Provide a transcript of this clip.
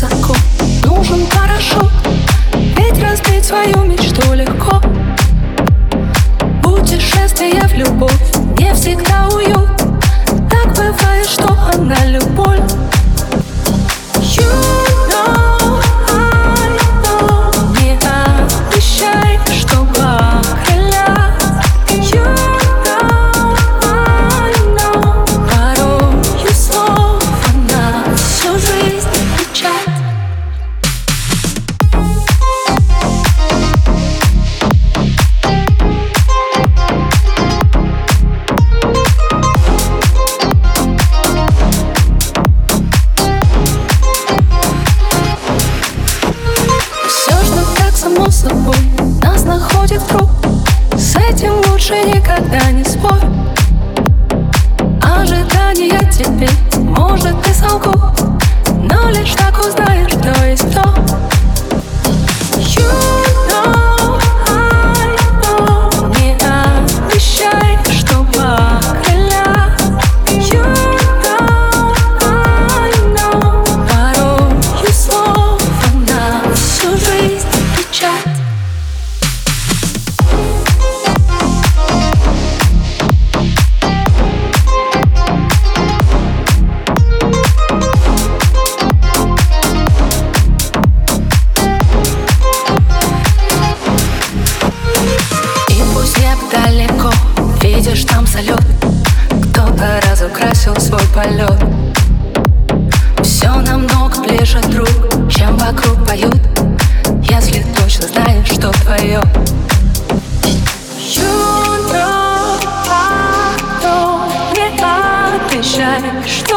высоко. Нужен парашют, ведь разбить свою мечту легко. Путешествие в любовь не всегда уют. Так бывает, что она любовь. Само собой нас находит круг. С этим лучше никогда не спорь. Ожидания теперь, может, и солгу, но лишь так узнаешь, кто есть кто. Не обещай, что покрылят. Порою слов она всю жизнь печать. Далеко, видишь там салют, кто-то разукрасил свой полет. Все намного ближе, друг, чем вокруг поют, если точно знаешь, что твое. Не обещай, что